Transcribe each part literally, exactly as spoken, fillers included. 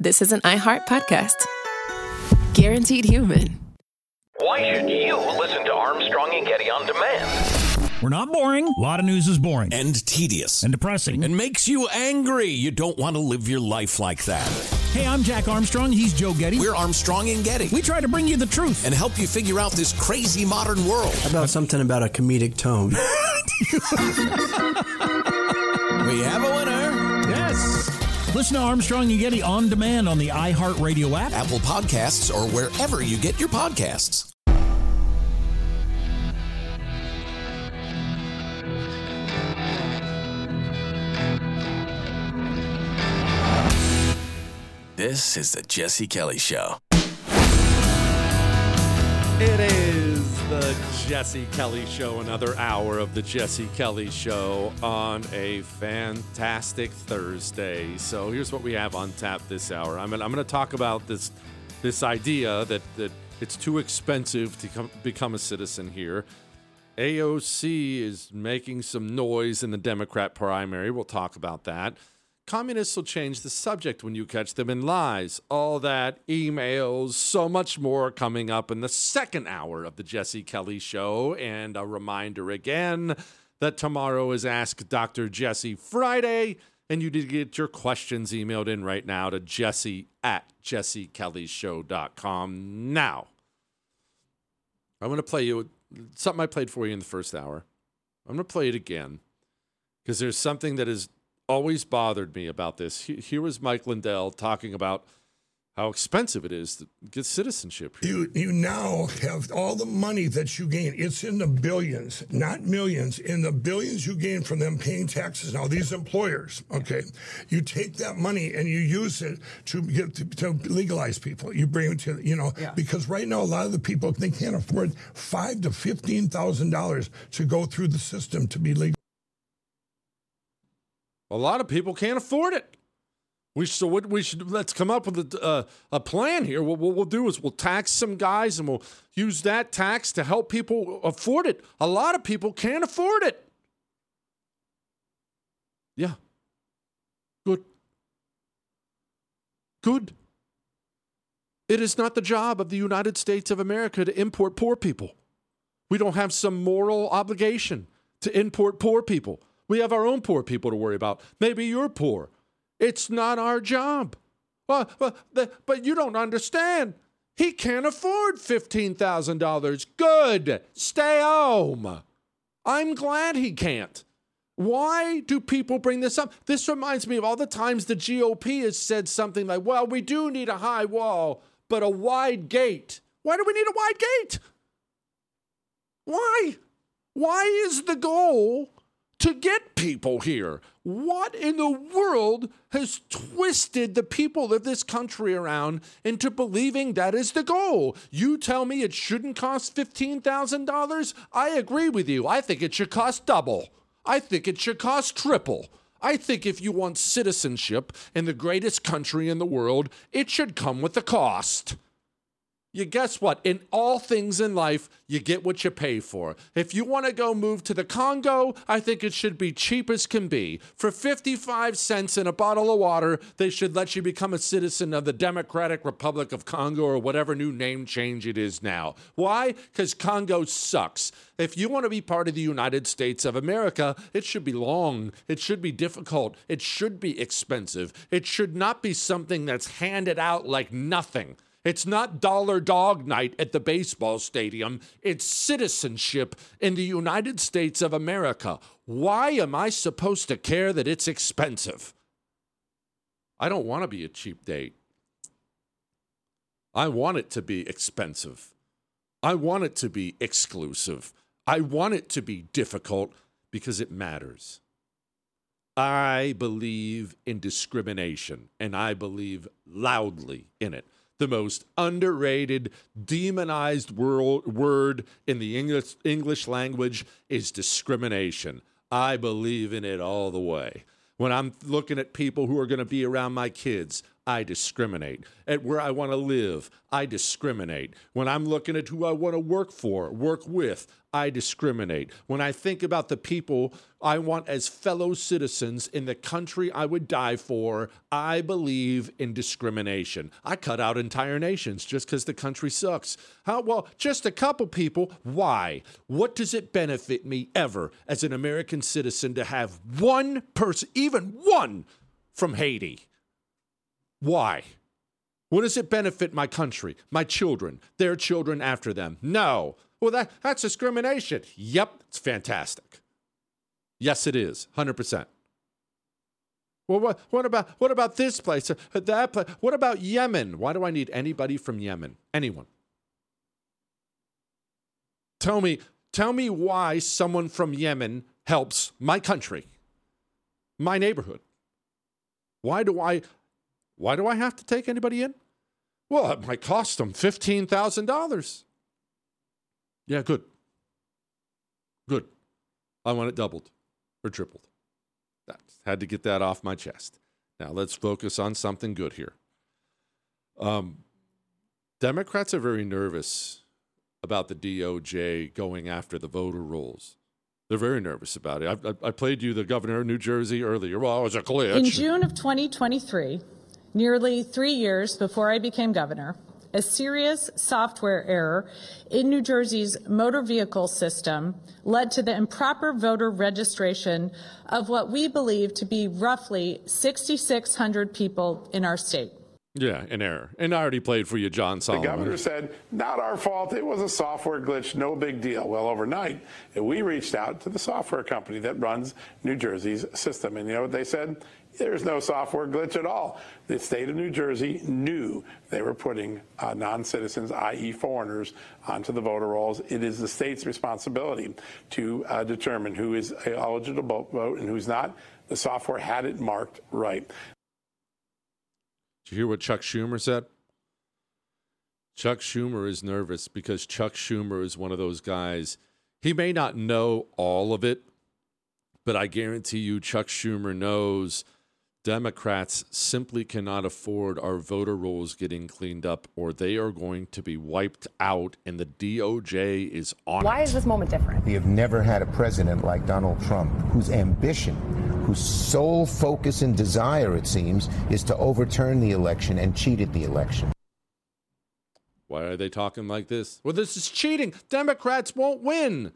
this is an iHeart podcast. Guaranteed human. Why should you listen to Armstrong and Getty on demand? We're not boring. A lot of news is boring. And tedious. And depressing. And makes you angry. You don't want to live your life like that. Hey, I'm Jack Armstrong. He's Joe Getty. We're Armstrong and Getty. We try to bring you the truth. And help you figure out this crazy modern world. How about something about a comedic tone? We have a winner. Yes. Listen to Armstrong and Getty on demand on the iHeartRadio app, Apple Podcasts, or wherever you get your podcasts. This is the Jesse Kelly Show. It is the Jesse Kelly Show, another hour of the Jesse Kelly Show on a fantastic Thursday. So here's what we have on tap this hour. I'm, I'm going to talk about this this idea that, that it's too expensive to come, become a citizen here. A O C is making some noise in the Democrat primary. We'll talk about that. Communists will change the subject when you catch them in lies. All that, emails, so much more coming up in the second hour of the Jesse Kelly Show. And a reminder again that tomorrow is Ask Doctor Jesse Friday. And you need to get your questions emailed in right now to jesse at jesse kelly show dot com. Now, I'm going to play you something I played for you in the first hour. I'm going to play it again because there's something that is always bothered me about this. Here was Mike Lindell talking about how expensive it is to get citizenship here. You you now have all the money that you gain. It's in the billions, not millions. In the billions you gain from them paying taxes. Now, these employers, okay, you take that money and you use it to get to, to legalize people. You bring it to, you know, yeah. Because right now a lot of the people, they can't afford five to fifteen thousand dollars to go through the system to be legal. A lot of people can't afford it. We so what we should let's come up with a, uh, a plan here. What, what we'll do is we'll tax some guys and we'll use that tax to help people afford it. A lot of people can't afford it. Yeah. Good. Good. It is not the job of the United States of America to import poor people. We don't have some moral obligation to import poor people. We have our own poor people to worry about. Maybe you're poor. It's not our job. Well, well, the, but you don't understand. He can't afford fifteen thousand dollars. Good. Stay home. I'm glad he can't. Why do people bring this up? This reminds me of all the times the G O P has said something like, well, we do need a high wall, but a wide gate. Why do we need a wide gate? Why? Why is the goal to get people here? What in the world has twisted the people of this country around into believing that is the goal? You tell me it shouldn't cost fifteen thousand dollars? I agree with you. I think it should cost double. I think it should cost triple. I think if you want citizenship in the greatest country in the world, it should come with a cost. You guess what? In all things in life, you get what you pay for. If you want to go move to the Congo, I think it should be cheap as can be. For fifty-five cents in a bottle of water, they should let you become a citizen of the Democratic Republic of Congo or whatever new name change it is now. Why? Because Congo sucks. If you want to be part of the United States of America, it should be long. It should be difficult. It should be expensive. It should not be something that's handed out like nothing. It's not dollar dog night at the baseball stadium. It's citizenship in the United States of America. Why am I supposed to care that it's expensive? I don't want to be a cheap date. I want it to be expensive. I want it to be exclusive. I want it to be difficult because it matters. I believe in discrimination, and I believe loudly in it. The most underrated, demonized world, word in the English, English language is discrimination. I believe in it all the way. When I'm looking at people who are going to be around my kids, I discriminate. At where I want to live, I discriminate. When I'm looking at who I want to work for, work with, I discriminate. When I think about the people I want as fellow citizens in the country I would die for, I believe in discrimination. I cut out entire nations just because the country sucks. How? Well, just a couple people. Why? What does it benefit me ever as an American citizen to have one person, even one, from Haiti? Why? What does it benefit my country, my children, their children after them? No. Well, that, that's discrimination. Yep, it's fantastic. Yes, it is, one hundred percent. Well, what, what about what about this place? Uh, that place? What about Yemen? Why do I need anybody from Yemen? Anyone? Tell me, tell me why someone from Yemen helps my country, my neighborhood. Why do I, why do I have to take anybody in? Well, it might cost them fifteen thousand dollars. Yeah, good. Good. I want it doubled or tripled. That had to get that off my chest. Now let's focus on something good here. Um, Democrats are very nervous about the D O J going after the voter rolls. They're very nervous about it. I, I, I played you the governor of New Jersey earlier. Well, it was a glitch. In June of twenty twenty-three, nearly three years before I became governor, a serious software error in New Jersey's motor vehicle system led to the improper voter registration of what we believe to be roughly six thousand six hundred people in our state. Yeah, an error. And I already played for you, John Solomon. The governor said, not our fault. It was a software glitch. No big deal. Well, overnight, we reached out to the software company that runs New Jersey's system. And you know what they said? There's no software glitch at all. The state of New Jersey knew they were putting uh, non-citizens, that is foreigners, onto the voter rolls. It is the state's responsibility to uh, determine who is eligible to vote and who's not. The software had it marked right. Did you hear what Chuck Schumer said? Chuck Schumer is nervous because Chuck Schumer is one of those guys. He may not know all of it, but I guarantee you Chuck Schumer knows Democrats simply cannot afford our voter rolls getting cleaned up or they are going to be wiped out, and the D O J is on Why it. is this moment different? We have never had a president like Donald Trump whose ambition, whose sole focus and desire, it seems, is to overturn the election and cheat at the election. Why are they talking like this? Well, this is cheating. Democrats won't win.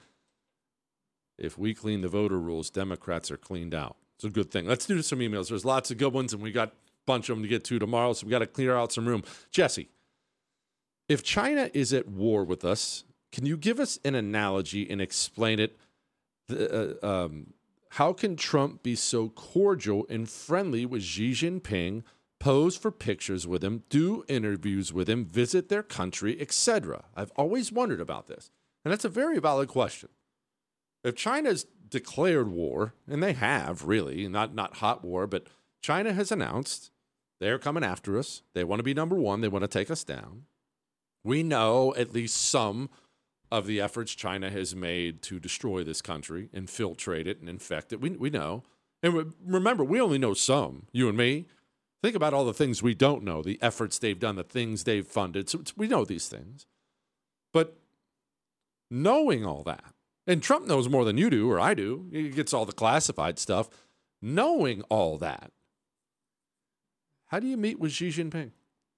If we clean the voter rules, Democrats are cleaned out. It's a good thing. Let's do some emails. There's lots of good ones, and we got a bunch of them to get to tomorrow, so we got to clear out some room. Jesse, if China is at war with us, can you give us an analogy and explain it? The, uh, um, how can Trump be so cordial and friendly with Xi Jinping, pose for pictures with him, do interviews with him, visit their country, et cetera? I've always wondered about this, and that's a very valid question. If China's declared war, and they have, really, not, not hot war, but China has announced they're coming after us. They want to be number one. They want to take us down. We know at least some of the efforts China has made to destroy this country, infiltrate it, and infect it. We, we know. And remember, we only know some, you and me. Think about all the things we don't know, the efforts they've done, the things they've funded. So we know these things. But knowing all that, and Trump knows more than you do or I do. He gets all the classified stuff. Knowing all that, how do you meet with Xi Jinping?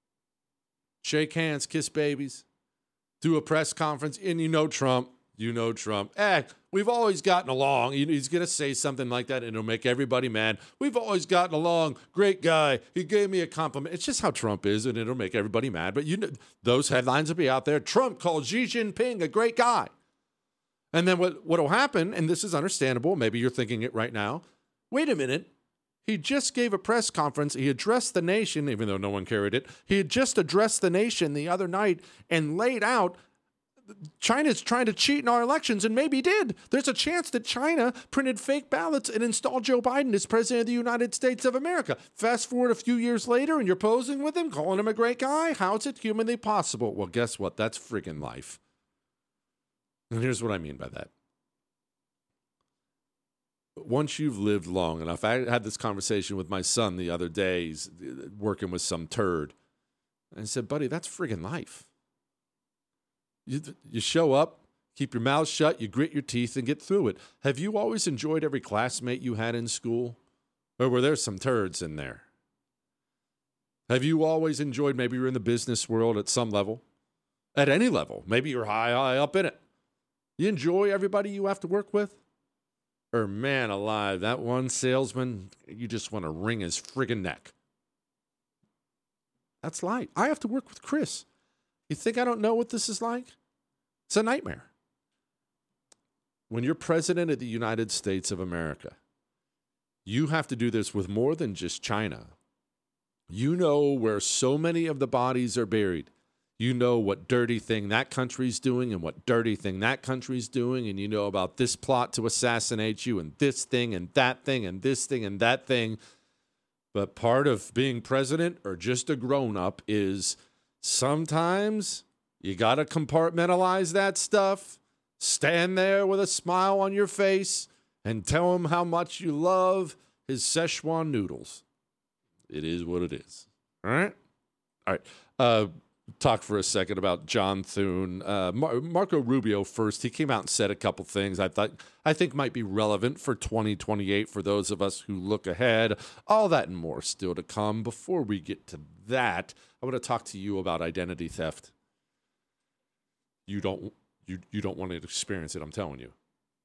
Shake hands, kiss babies, do a press conference, and you know Trump. You know Trump. Eh, we've always gotten along. He's going to say something like that, and it'll make everybody mad. We've always gotten along. Great guy. He gave me a compliment. It's just how Trump is, and it'll make everybody mad. But you know, those headlines will be out there. Trump called Xi Jinping a great guy. And then what will happen, and this is understandable, maybe you're thinking it right now, wait a minute, he just gave a press conference, he addressed the nation, even though no one carried it, he had just addressed the nation the other night and laid out China's trying to cheat in our elections, and maybe did. There's a chance that China printed fake ballots and installed Joe Biden as president of the United States of America. Fast forward a few years later, and you're posing with him, calling him a great guy. How is it humanly possible? Well, guess what? That's friggin' life. And here's what I mean by that. once you've lived long enough, I had this conversation with my son the other day. He's working with some turd. And I said, buddy, that's friggin' life. You, you show up, keep your mouth shut, you grit your teeth, and get through it. Have you always enjoyed every classmate you had in school? Or were there some turds in there? Have you always enjoyed, maybe you're in the business world at some level, at any level, maybe you're high, high up in it. You enjoy everybody you have to work with? Or, man alive, that one salesman, you just want to wring his friggin' neck. That's life. I have to work with Chris. You think I don't know what this is like? It's a nightmare. When you're president of the United States of America, you have to do this with more than just China. You know where so many of the bodies are buried. You know what dirty thing that country's doing and what dirty thing that country's doing, and you know about this plot to assassinate you and this thing and that thing and this thing and that thing. But part of being president or just a grown-up is sometimes you got to compartmentalize that stuff, stand there with a smile on your face, and tell him how much you love his Szechuan noodles. It is what it is. All right? All right. Uh, talk for a second about John Thune. Uh, Mar- Marco Rubio first. He came out and said a couple things I thought I think might be relevant for twenty twenty-eight for those of us who look ahead. All that and more still to come. Before we get to that, I want to talk to you about identity theft. You don't you you don't want to experience it, I'm telling you.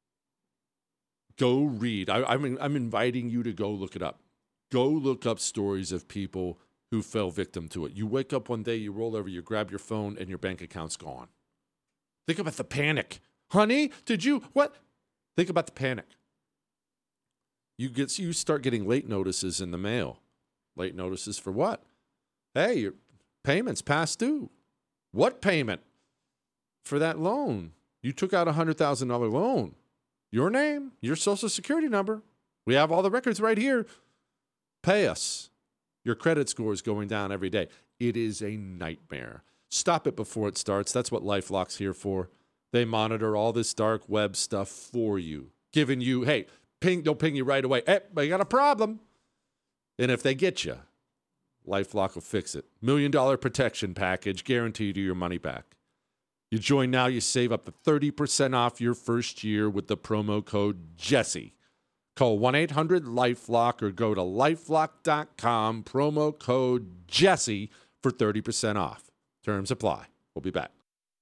Go read. I, I mean, I'm inviting you to go look it up. Go look up stories of people who fell victim to it. You wake up one day, you roll over, you grab your phone, and your bank account's gone. Think about the panic. Honey, did you, what? Think about the panic. You get, you start getting late notices in the mail. Late notices for what? Hey, your payment's past due. What payment? For that loan. You took out a one hundred thousand dollars loan. Your name, your social security number. We have all the records right here. Pay us. Your credit score is going down every day. It is a nightmare. Stop it before it starts. That's what LifeLock's here for. They monitor all this dark web stuff for you, giving you, hey, ping, they'll ping you right away. Hey, you got a problem. And if they get you, LifeLock will fix it. Million dollar protection package, guaranteed you your money back. You join now, you save up to thirty percent off your first year with the promo code Jesse. Call one eight hundred LifeLock or go to lifelock dot com, promo code Jesse for thirty percent off. Terms apply. We'll be back.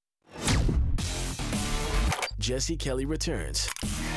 Jesse Kelly returns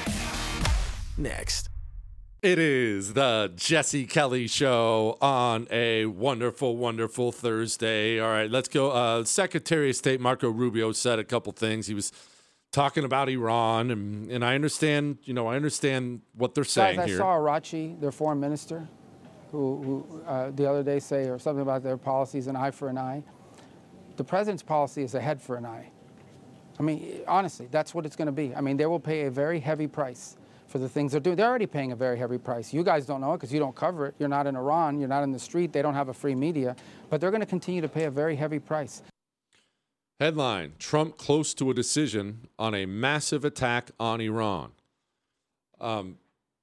next. It is the Jesse Kelly Show on a wonderful, wonderful Thursday. All right, let's go. Uh, Secretary of State Marco Rubio said a couple things. He was talking about Iran, and, and I understand, you know, I understand what they're saying Guys, I here. saw Arachi, their foreign minister, who, who uh, the other day say or something about their policies, an eye for an eye. The president's policy is a head for an eye. I mean, honestly, that's what it's going to be. I mean, they will pay a very heavy price for the things they're doing. They're already paying a very heavy price. You guys don't know it because you don't cover it. You're not in Iran. You're not in the street. They don't have a free media. But they're going to continue to pay a very heavy price. Headline, Trump close to a decision on a massive attack on Iran. Um,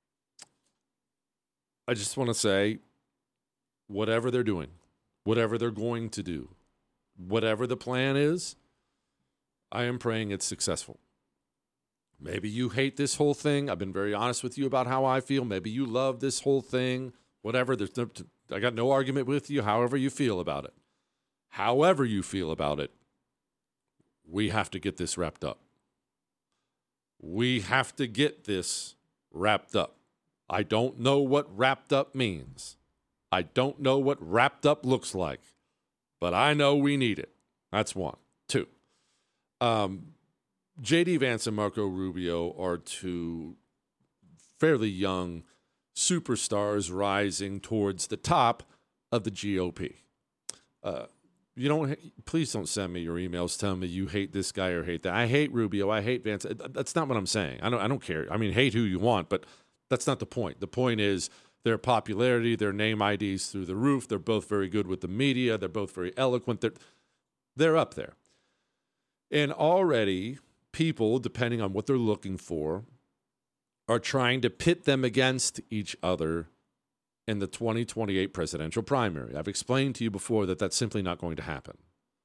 I just want to say, whatever they're doing, whatever they're going to do, whatever the plan is, I am praying it's successful. Maybe you hate this whole thing. I've been very honest with you about how I feel. Maybe you love this whole thing. Whatever. There's no, I got no argument with you, however you feel about it. However you feel about it, we have to get this wrapped up. We have to get this wrapped up. I don't know what wrapped up means. I don't know what wrapped up looks like. But I know we need it. That's one. Two. Um... J D Vance and Marco Rubio are two fairly young superstars rising towards the top of the G O P. Uh, you don't. Please don't send me your emails telling me you hate this guy or hate that. I hate Rubio. I hate Vance. That's not what I'm saying. I don't. I don't care. I mean, hate who you want, but that's not the point. The point is their popularity, their name I Ds through the roof. They're both very good with the media. They're both very eloquent. They're they're up there, and already. People, depending on what they're looking for, are trying to pit them against each other in the twenty twenty-eight presidential primary. I've explained to you before that that's simply not going to happen.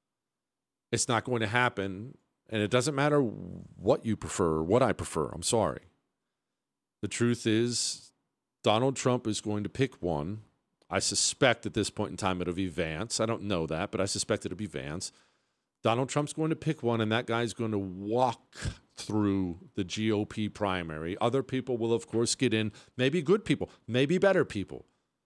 It's not going to happen, and it doesn't matter what you prefer or what I prefer. I'm sorry. The truth is, Donald Trump is going to pick one. I suspect at this point in time it'll be Vance. I don't know that, but I suspect it'll be Vance. Donald Trump's going to pick one, and that guy's going to walk through the G O P primary. Other people will, of course, get in. Maybe good people, maybe better people.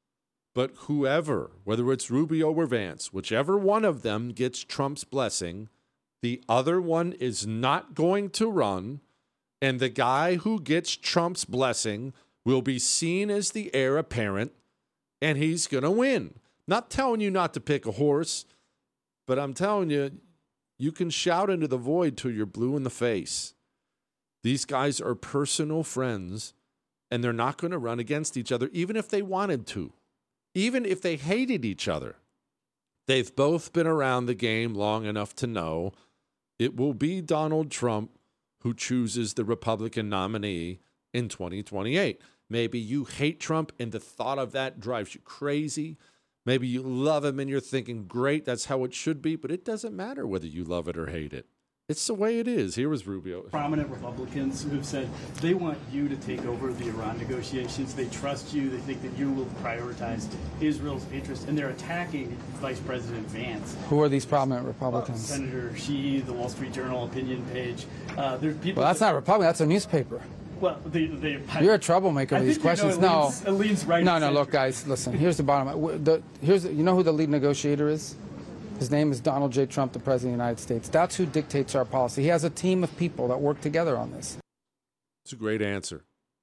But whoever, whether it's Rubio or Vance, whichever one of them gets Trump's blessing, the other one is not going to run, and the guy who gets Trump's blessing will be seen as the heir apparent, and he's going to win. Not telling you not to pick a horse, but I'm telling you, you can shout into the void till you're blue in the face. These guys are personal friends, and they're not going to run against each other, even if they wanted to. Even if they hated each other. They've both been around the game long enough to know it will be Donald Trump who chooses the Republican nominee in twenty twenty-eight. Maybe you hate Trump and the thought of that drives you crazy. Maybe you love him and you're thinking, great, that's how it should be. But it doesn't matter whether you love it or hate it. It's the way it is. Here was Rubio. Prominent Republicans who have said they want you to take over the Iran negotiations. They trust you. They think that you will prioritize Israel's interests, and they're attacking Vice President Vance. Who are these prominent Republicans? Uh, Senator Sheehy, the Wall Street Journal opinion page. Uh, there's people. Well, that's that, not Republican. That's a newspaper. Well, they, they, You're a troublemaker with these questions. You know, it leans, no, it leans right no, no. Look, guys, listen. Here's the bottom line. The, here's you know who the lead negotiator is? His name is Donald J. Trump, the President of the United States. That's who dictates our policy. He has a team of people that work together on this. It's a great answer.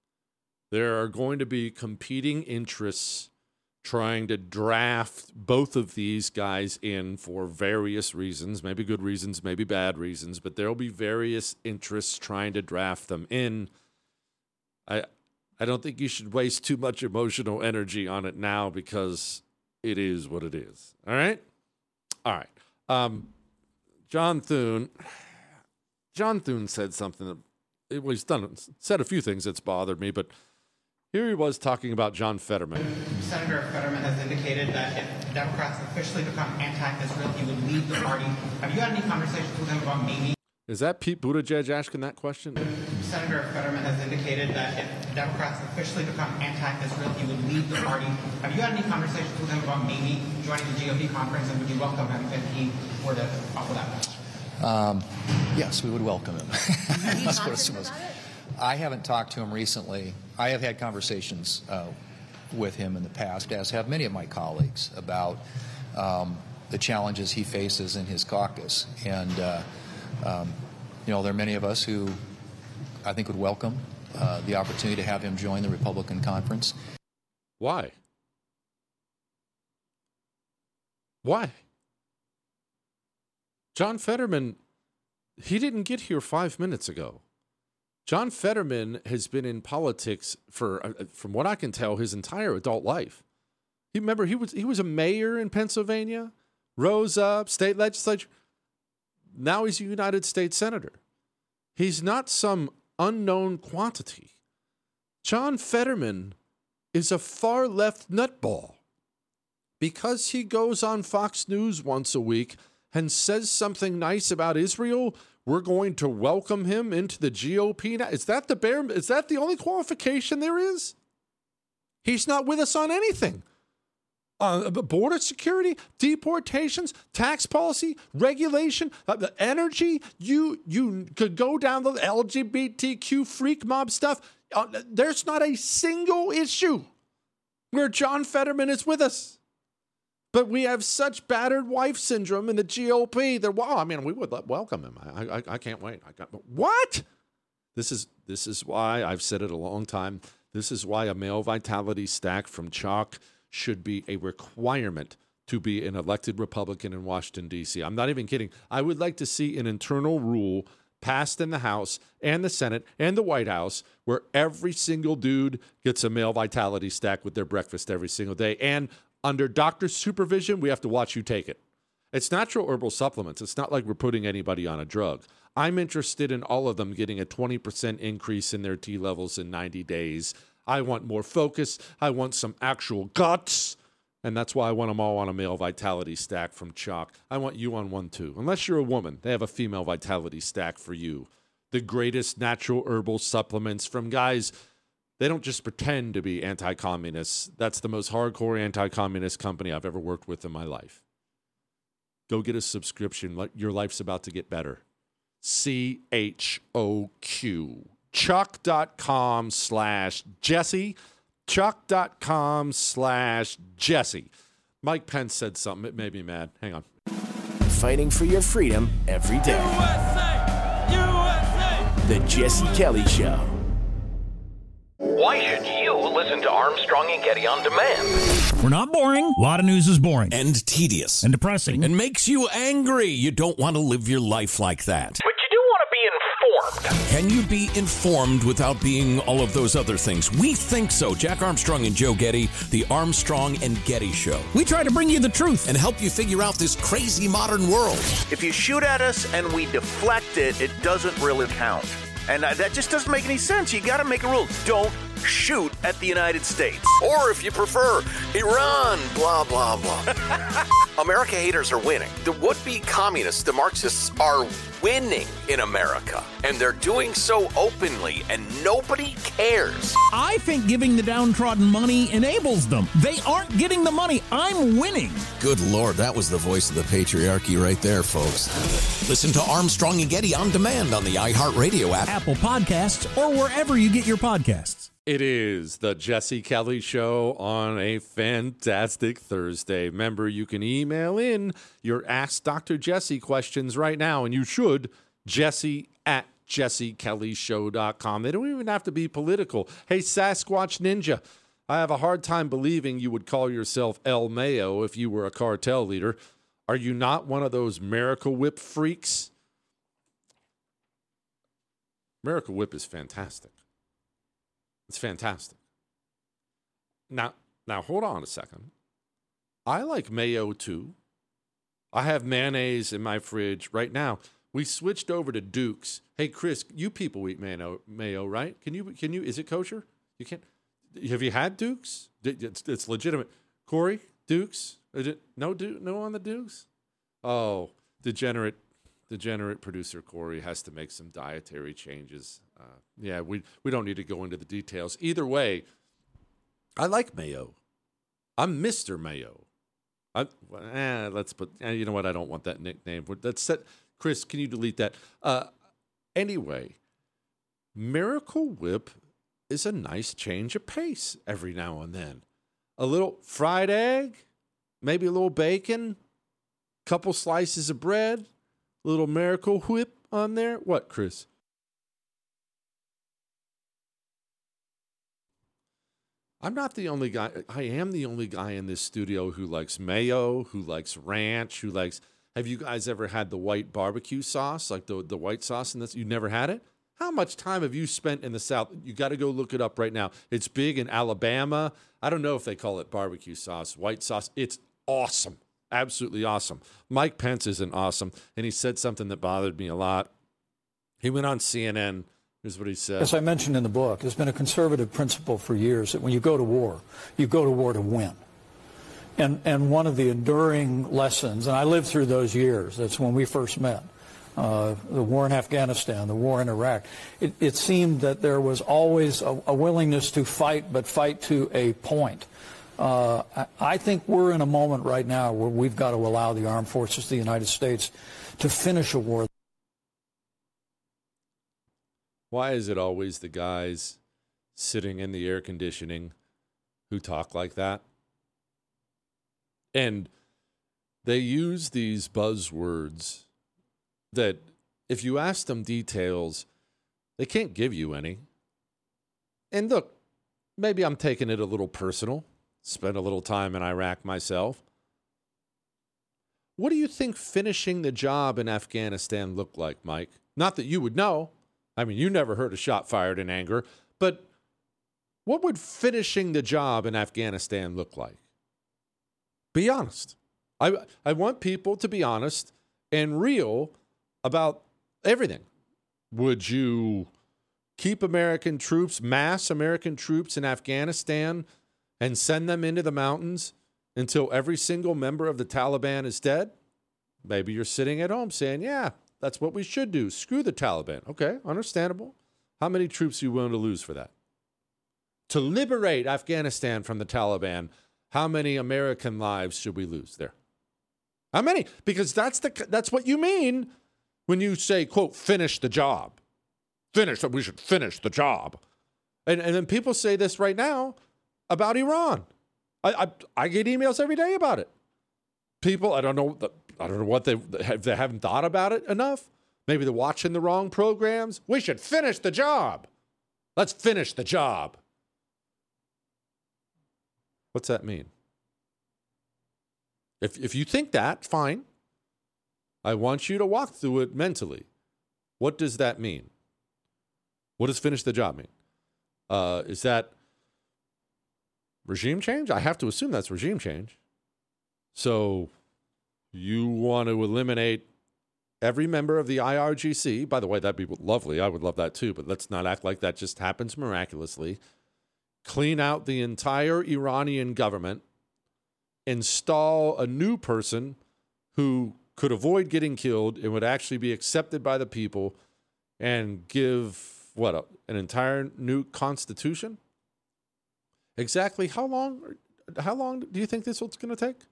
There are going to be competing interests trying to draft both of these guys in for various reasons, maybe good reasons, maybe bad reasons, but there will be various interests trying to draft them in. I I don't think you should waste too much emotional energy on it now because it is what it is. All right? All right. Um, John Thune. John Thune said something that it was done, said a few things that's bothered me, but here he was talking about John Fetterman. Senator Fetterman has indicated that if Democrats officially become anti-Israel, he would leave the party. Have you had any conversations with him about maybe? Is that Pete Buttigieg asking that question? Senator Fetterman has indicated that if Democrats officially become anti-Israel, he would leave the party. Have you had any conversations with him about maybe joining the G O P conference, and would you welcome him if he were to offer that? Um, yes, we would welcome him. That's what it's supposed. I haven't talked to him recently. I have had conversations uh, with him in the past, as have many of my colleagues, about um, the challenges he faces in his caucus. And, uh, um, you know, there are many of us who I think would welcome uh, the opportunity to have him join the Republican conference. Why? Why? John Fetterman, he didn't get here five minutes ago. John Fetterman has been in politics for, uh, from what I can tell, his entire adult life. You remember he was he was a mayor in Pennsylvania, rose up, state legislature. Now he's a United States senator. He's not some unknown quantity. John Fetterman is a far left nutball. Because he goes on Fox News once a week and says something nice about Israel, we're going to welcome him into the G O P. Now, is that the bare? Is that the only qualification there is? He's not with us on anything. Uh, border security, deportations, tax policy, regulation, uh, the energy. You you could go down the L G B T Q freak mob stuff. Uh, there's not a single issue where John Fetterman is with us. But we have such battered wife syndrome in the G O P that, wow, I mean, we would welcome him. I, I, I can't wait. I got, what? This is this is why I've said it a long time. This is why a male vitality stack from chalk should be a requirement to be an elected Republican in Washington, D C. I'm not even kidding. I would like to see an internal rule passed in the House and the Senate and the White House where every single dude gets a male vitality stack with their breakfast every single day. And under doctor's supervision, we have to watch you take it. It's natural herbal supplements. It's not like we're putting anybody on a drug. I'm interested in all of them getting a twenty percent increase in their T levels in ninety days. I want more focus. I want some actual guts. And that's why I want them all on a male vitality stack from Chalk. I want you on one too. Unless you're a woman, they have a female vitality stack for you. The greatest natural herbal supplements from guys. They don't just pretend to be anti-communists. That's the most hardcore anti-communist company I've ever worked with in my life. Go get a subscription. Your life's about to get better. C H O Q. Chuck.com slash Jesse. Chuck.com slash Jesse. Mike Pence said something. It made me mad. Hang on. Fighting for your freedom every day. U S A! U S A! The Jesse Kelly Show. Why should you listen to Armstrong and Getty on demand? We're not boring. A lot of news is boring. And tedious. And depressing. And makes you angry. You don't want to live your life like that. But you do want to be informed. Can you be informed without being all of those other things? We think so. Jack Armstrong and Joe Getty, the Armstrong and Getty Show. We try to bring you the truth. And help you figure out this crazy modern world. If you shoot at us and we deflect it, it doesn't really count. And uh, that just doesn't make any sense. You got to make a rule. Don't shoot at the United States. Or if you prefer, Iran, blah, blah, blah. America haters are winning. The would-be communists, the Marxists, are winning in America. And they're doing so openly, and nobody cares. I think giving the downtrodden money enables them. They aren't getting the money. I'm winning. Good Lord, that was the voice of the patriarchy right there, folks. Listen to Armstrong and Getty on demand on the iHeartRadio app, Apple Podcasts, or wherever you get your podcasts. It is the Jesse Kelly Show on a fantastic Thursday. Remember, you can email in your Ask Doctor Jesse questions right now, and you should, Jesse at jesse kelly show dot com. They don't even have to be political. Hey, Sasquatch Ninja, I have a hard time believing you would call yourself El Mayo if you were a cartel leader. Are you not one of those Miracle Whip freaks? Miracle Whip is fantastic. It's fantastic. Now, now hold on a second. I like mayo too. I have mayonnaise in my fridge right now. We switched over to Duke's. Hey, Chris, you people eat mayo, mayo, right? Can you? Can you? Is it kosher? You can't. Have you had Duke's? It's, it's legitimate. Corey, Duke's? No, Duke, no on the Duke's. Oh, degenerate, degenerate producer Corey has to make some dietary changes. Uh, yeah, we we don't need to go into the details. Either way, I like mayo. I'm Mister Mayo. I, eh, let's put. Eh, you know what? I don't want that nickname. Let's set. Chris, can you delete that? Uh, anyway, Miracle Whip is a nice change of pace every now and then. A little fried egg, maybe a little bacon, couple slices of bread, a little Miracle Whip on there. What, Chris? I'm not the only guy. I am the only guy in this studio who likes mayo, who likes ranch, who likes... Have you guys ever had the white barbecue sauce, like the, the white sauce in this? You never had it? How much time have you spent in the South? You got to go look it up right now. It's big in Alabama. I don't know if they call it barbecue sauce, white sauce. It's awesome. Absolutely awesome. Mike Pence isn't awesome, and he said something that bothered me a lot. He went on C N N. Here's what he said. As I mentioned in the book, there's been a conservative principle for years that when you go to war, you go to war to win. And, and one of the enduring lessons, and I lived through those years, that's when we first met, uh, the war in Afghanistan, the war in Iraq, it, it seemed that there was always a, a willingness to fight, but fight to a point. Uh, I, I think we're in a moment right now where we've got to allow the armed forces of the United States to finish a war. Why is it always the guys sitting in the air conditioning who talk like that? And they use these buzzwords that if you ask them details, they can't give you any. And look, maybe I'm taking it a little personal. Spent a little time in Iraq myself. What do you think finishing the job in Afghanistan looked like, Mike? Not that you would know. I mean, you never heard a shot fired in anger. But what would finishing the job in Afghanistan look like? Be honest. I, I want people to be honest and real about Everything. Would you keep American troops, mass American troops in Afghanistan and send them into the mountains until every single member of the Taliban is dead? Maybe you're sitting at home saying, yeah, that's what we should do. Screw the Taliban. Okay, understandable. How many troops are you willing to lose for that? To liberate Afghanistan from the Taliban, how many American lives should we lose there? How many? Because that's the that's what you mean when you say, quote, finish the job. Finish, we should finish the job. And, and then people say this right now about Iran. I, I I get emails every day about it. People, I don't know, I don't know what they they haven't thought about it enough. Maybe they're watching the wrong programs. We should finish the job. Let's finish the job. What's that mean? If if you think that, fine. I want you to walk through it mentally. What does that mean? What does finish the job mean? Uh, is that regime change? I have to assume that's regime change. So you want to eliminate every member of the I R G C. By the way, that'd be lovely. I would love that too, but let's not act like that just happens miraculously. Clean out the entire Iranian government. Install a new person who could avoid getting killed and would actually be accepted by the people, and give, what, a, an entire new constitution? Exactly how long, how long do you think this is going to take?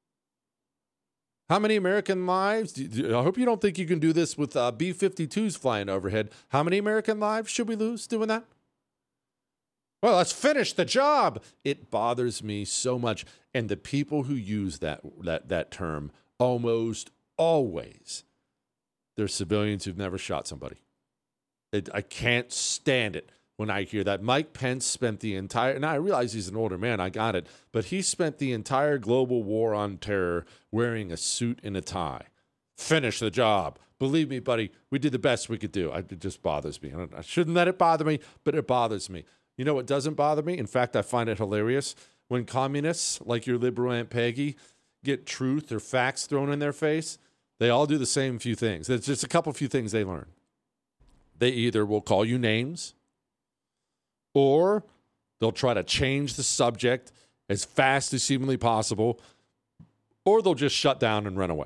How many American lives? Do you, I hope you don't think you can do this with uh, B fifty-twos flying overhead. How many American lives should we lose doing that? Well, let's finish the job. It bothers me so much. And the people who use that that that term almost always, they're civilians who've never shot somebody. It, I can't stand it when I hear that. Mike Pence spent the entire, and I realize he's an older man, I got it, but he spent the entire global war on terror wearing a suit and a tie. Finish the job. Believe me, buddy, we did the best we could do. I, it just bothers me. I, I shouldn't let it bother me, but it bothers me. You know what doesn't bother me? In fact, I find it hilarious when communists like your liberal Aunt Peggy get truth or facts thrown in their face. They all do the same few things. There's just a couple few things they learn. They either will call you names, or they'll try to change the subject as fast as humanly possible, or they'll just shut down and run away.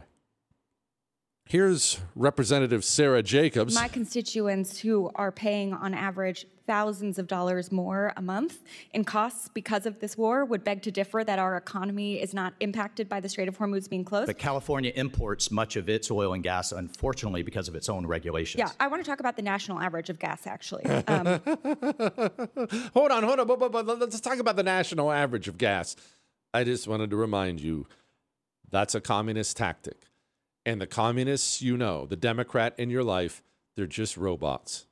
Here's Representative Sarah Jacobs. My constituents who are paying on average thousands of dollars more a month in costs because of this war would beg to differ that our economy is not impacted by the Strait of Hormuz being closed. But California imports much of its oil and gas, unfortunately, because of its own regulations. Yeah, I want to talk about the national average of gas, actually. Um, hold on, hold on. But, but, but let's talk about the national average of gas. I just wanted to remind you, that's a communist tactic. And the communists, you know, the Democrat in your life, they're just robots.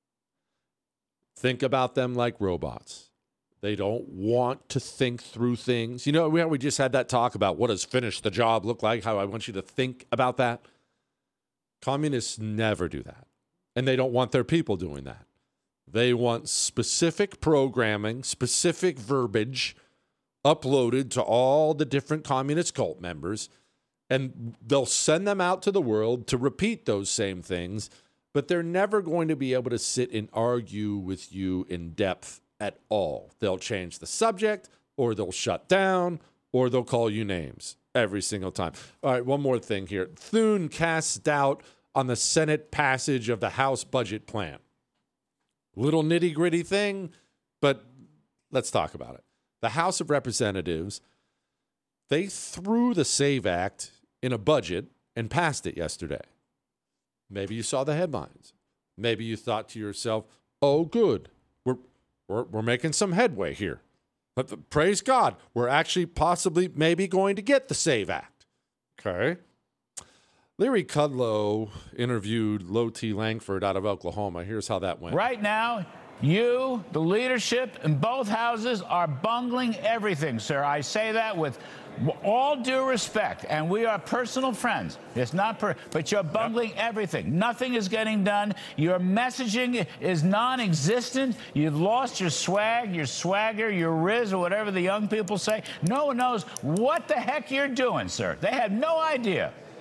Think about them like robots. They don't want to think through things. You know, we, we just had that talk about what does finish the job look like, how I want you to think about that. Communists never do that. And they don't want their people doing that. They want specific programming, specific verbiage uploaded to all the different communist cult members. And they'll send them out to the world to repeat those same things, but they're never going to be able to sit and argue with you in depth at all. They'll change the subject, or they'll shut down, or they'll call you names every single time. All right, one more thing here. Thune casts doubt on the Senate passage of the House budget plan. Little nitty-gritty thing, but let's talk about it. The House of Representatives, they threw the SAVE Act in a budget and passed it yesterday. Maybe you saw the headlines. Maybe you thought to yourself, oh, good, we're, we're, we're making some headway here. But the, praise God, we're actually possibly maybe going to get the SAVE Act. Okay. Larry Kudlow interviewed Low T. Langford out of Oklahoma. Here's how that went. Right now, you, the leadership in both houses, are bungling everything, sir. I say that with all due respect, and we are personal friends. It's not per, but you're bungling yep. everything. Nothing is getting done. Your messaging is non-existent. You've lost your swag, your swagger, your riz, or whatever the young people say. No one knows what the heck you're doing, sir. They have no idea.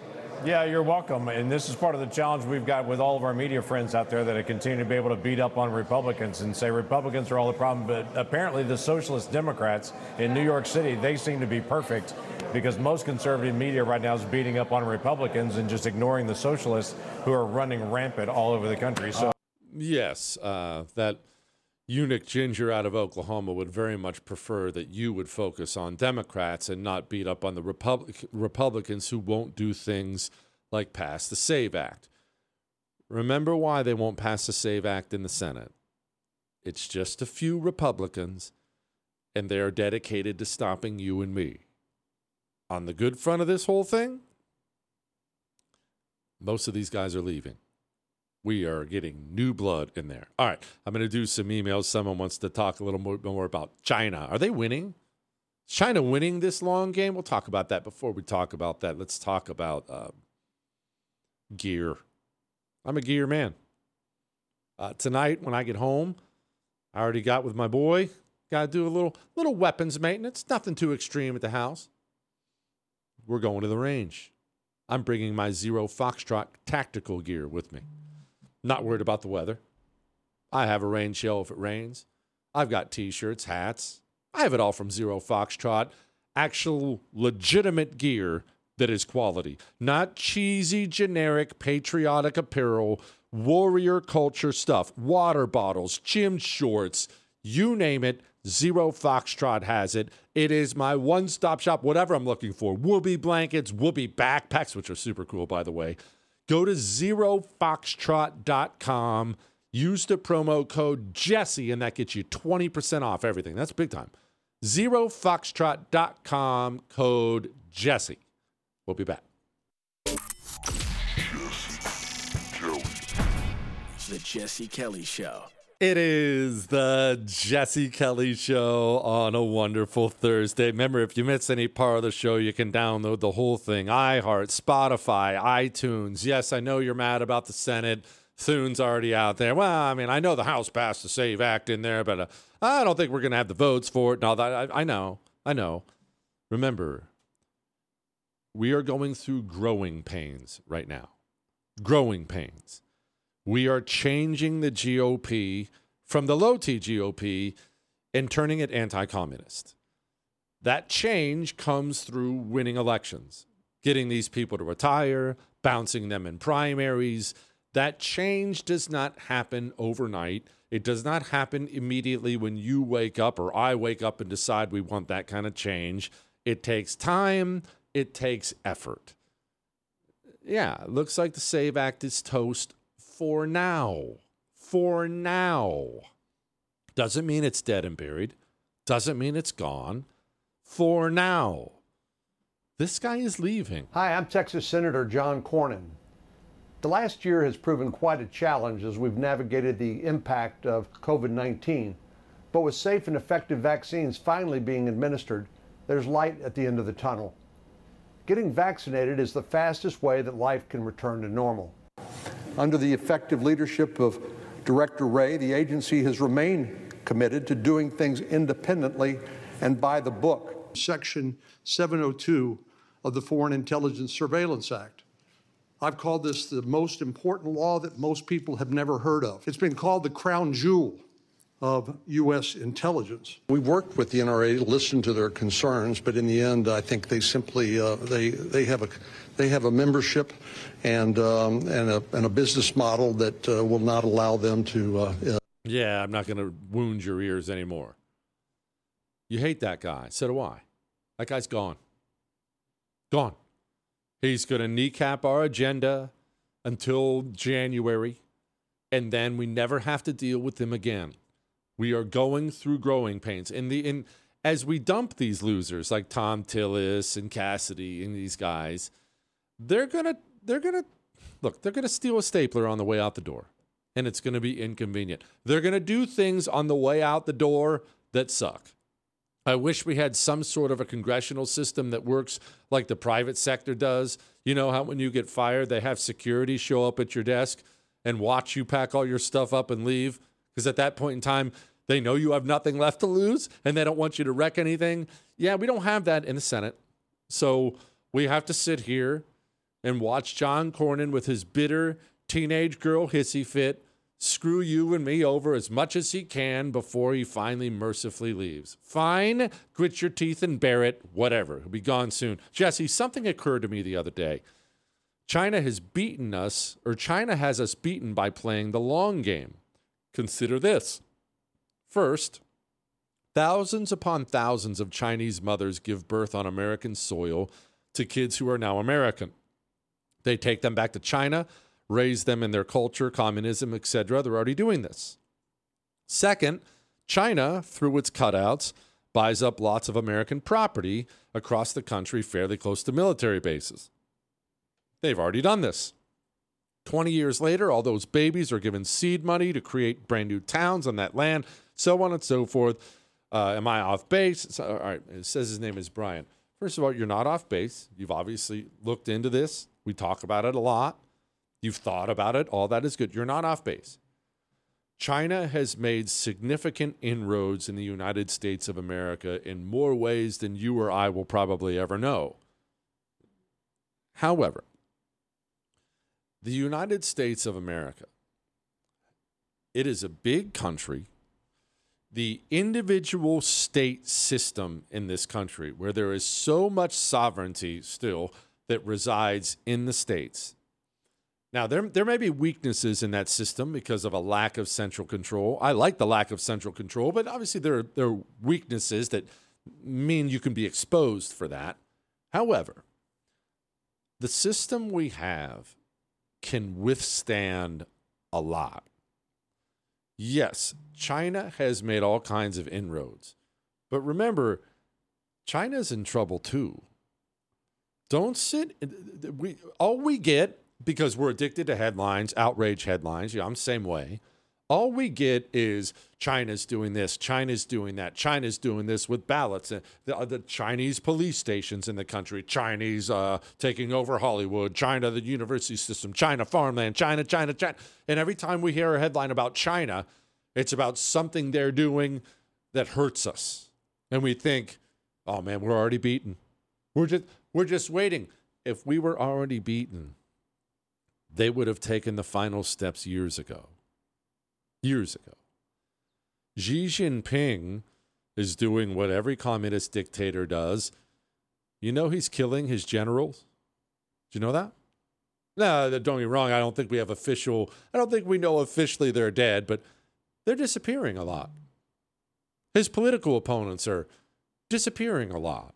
Yeah, you're welcome. And this is part of the challenge we've got with all of our media friends out there that continue to be able to beat up on Republicans and say Republicans are all the problem. But apparently the socialist Democrats in New York City, they seem to be perfect because most conservative media right now is beating up on Republicans and just ignoring the socialists who are running rampant all over the country. So, yes, uh, that eunuch Ginger out of Oklahoma would very much prefer that you would focus on Democrats and not beat up on the Republic- Republicans who won't do things like pass the SAVE Act. Remember why they won't pass the SAVE Act in the Senate. It's just a few Republicans, and they are dedicated to stopping you and me. On the good front of this whole thing, most of these guys are leaving. We are getting new blood in there. All right, I'm going to do some emails. Someone wants to talk a little more, more about China. Are they winning? Is China winning this long game? We'll talk about that. Before we talk about that, let's talk about uh, gear. I'm a gear man. Uh, tonight, when I get home, I already got with my boy. Got to do a little little weapons maintenance. Nothing too extreme at the house. We're going to the range. I'm bringing my Zero Foxtrot tactical gear with me. Not worried about the weather. I have a rain shell if it rains. I've got T-shirts, hats. I have it all from Zero Foxtrot. Actual legitimate gear that is quality. Not cheesy, generic, patriotic apparel, warrior culture stuff. Water bottles, gym shorts, you name it, Zero Foxtrot has it. It is my one-stop shop, whatever I'm looking for. Whoopee blankets, whoopee backpacks, which are super cool, by the way. Go to zero foxtrot dot com, use the promo code Jesse, and that gets you twenty percent off everything. That's big time. zero foxtrot dot com, code Jesse. We'll be back. The Jesse Kelly Show. It is the Jesse Kelly Show on a wonderful Thursday. Remember, if you miss any part of the show, you can download the whole thing. iHeart, Spotify, iTunes. Yes, I know you're mad about the Senate. Thune's already out there. Well, I mean, I know the House passed the SAVE Act in there, but uh, I don't think we're going to have the votes for it. No, that I, I know. I know. Remember, we are going through growing pains right now. Growing pains. We are changing the G O P from the low-T G O P and turning it anti-communist. That change comes through winning elections, getting these people to retire, bouncing them in primaries. That change does not happen overnight. It does not happen immediately when you wake up or I wake up and decide we want that kind of change. It takes time. It takes effort. Yeah, it looks like the SAVE Act is toast. For now, for now. Doesn't mean it's dead and buried. Doesn't mean it's gone. For now. This guy is leaving. Hi, I'm Texas Senator John Cornyn. The last year has proven quite a challenge as we've navigated the impact of COVID nineteen. But with safe and effective vaccines finally being administered, there's light at the end of the tunnel. Getting vaccinated is the fastest way that life can return to normal. Under the effective leadership of Director Wray, the agency has remained committed to doing things independently and by the book. Section seven oh two of the Foreign Intelligence Surveillance Act. I've called this the most important law that most people have never heard of. It's been called the crown jewel of U S intelligence. We worked with the N R A to listen to their concerns, but in the end, I think they simply uh, they they have a they have a membership and um, and a and a business model that uh, will not allow them to. Uh, uh, yeah, I'm not going to wound your ears anymore. You hate that guy. So do I. That guy's gone. Gone. He's going to kneecap our agenda until January, and then we never have to deal with him again. We are going through growing pains. In the in as we dump these losers like Tom Tillis and Cassidy and these guys, they're gonna they're gonna look, they're gonna steal a stapler on the way out the door. And it's gonna be inconvenient. They're gonna do things on the way out the door that suck. I wish we had some sort of a congressional system that works like the private sector does. You know how when you get fired, they have security show up at your desk and watch you pack all your stuff up and leave? Because at that point in time, they know you have nothing left to lose, and they don't want you to wreck anything. Yeah, we don't have that in the Senate. So we have to sit here and watch John Cornyn with his bitter teenage girl hissy fit screw you and me over as much as he can before he finally mercifully leaves. Fine, grit your teeth and bear it, whatever. He'll be gone soon. Jesse, something occurred to me the other day. China has beaten us, or China has us beaten by playing the long game. Consider this. First, thousands upon thousands of Chinese mothers give birth on American soil to kids who are now American. They take them back to China, raise them in their culture, communism, et cetera. They're already doing this. Second, China, through its cutouts, buys up lots of American property across the country fairly close to military bases. They've already done this. twenty years later, all those babies are given seed money to create brand new towns on that land, so on and so forth. Uh, am I off base? So, all right, it says his name is Brian. First of all, you're not off base. You've obviously looked into this. We talk about it a lot. You've thought about it. All that is good. You're not off base. China has made significant inroads in the United States of America in more ways than you or I will probably ever know. However, the United States of America, it is a big country. The individual state system in this country, where there is so much sovereignty still that resides in the states. Now, there, there may be weaknesses in that system because of a lack of central control. I like the lack of central control, but obviously there are, there are weaknesses that mean you can be exposed for that. However, the system we have can withstand a lot. Yes, China has made all kinds of inroads. But remember, China's in trouble too. Don't sit... We, all we get... because we're addicted to headlines, outrage headlines. Yeah, I'm the same way. All we get is China's doing this, China's doing that, China's doing this with ballots, and the, the Chinese police stations in the country, Chinese uh, taking over Hollywood, China, the university system, China, farmland, China, China, China. And every time we hear a headline about China, it's about something they're doing that hurts us. And we think, oh man, we're already beaten. We're just, we're just waiting. If we were already beaten, they would have taken the final steps years ago. Years ago. Xi Jinping is doing what every communist dictator does. You know he's killing his generals? Do you know that? No, don't get me wrong. I don't think we have official, I don't think we know officially they're dead, but they're disappearing a lot. His political opponents are disappearing a lot.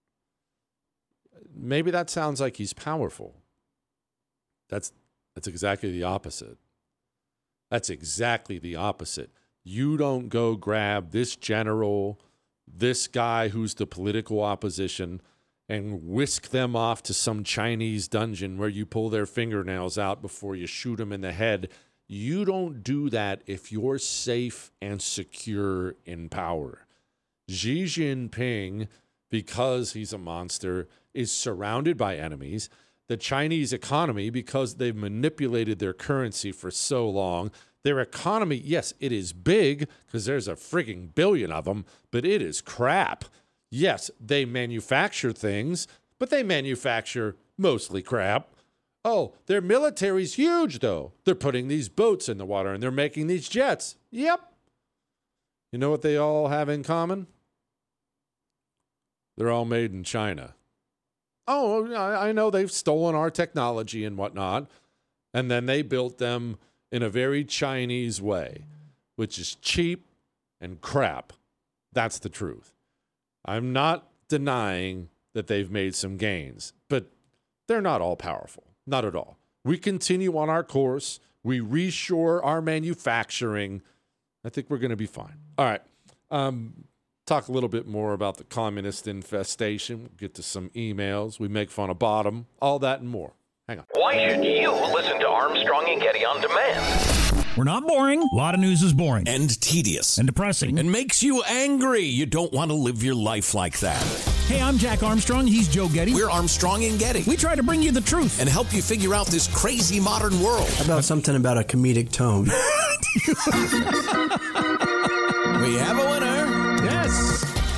Maybe that sounds like he's powerful. That's That's exactly the opposite. That's exactly the opposite. You don't go grab this general, this guy who's the political opposition, and whisk them off to some Chinese dungeon where you pull their fingernails out before you shoot them in the head. You don't do that if you're safe and secure in power. Xi Jinping, because he's a monster, is surrounded by enemies. The Chinese economy, because they've manipulated their currency for so long, their economy, yes, it is big because there's a frigging billion of them, but it is crap. Yes, they manufacture things, but they manufacture mostly crap. Oh, their military's huge, though. They're putting these boats in the water and they're making these jets. Yep. You know what they all have in common? They're all made in China. Oh, I know they've stolen our technology and whatnot, and then they built them in a very Chinese way, which is cheap and crap. That's the truth. I'm not denying that they've made some gains, but they're not all powerful. Not at all. We continue on our course. We reshore our manufacturing. I think we're going to be fine. All right. Um, talk a little bit more about the communist infestation. We'll get to some emails. We make fun of Bottom. All that and more. Hang on. Why should you listen to Armstrong and Getty on demand? We're not boring. A lot of news is boring. And tedious. And depressing. And makes you angry. You don't want to live your life like that. Hey, I'm Jack Armstrong. He's Joe Getty. We're Armstrong and Getty. We try to bring you the truth. And help you figure out this crazy modern world. How about something about a comedic tone? We have a winner. Yes.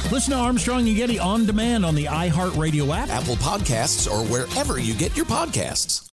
Listen to Armstrong and Getty on demand on the iHeartRadio app, Apple Podcasts, or wherever you get your podcasts.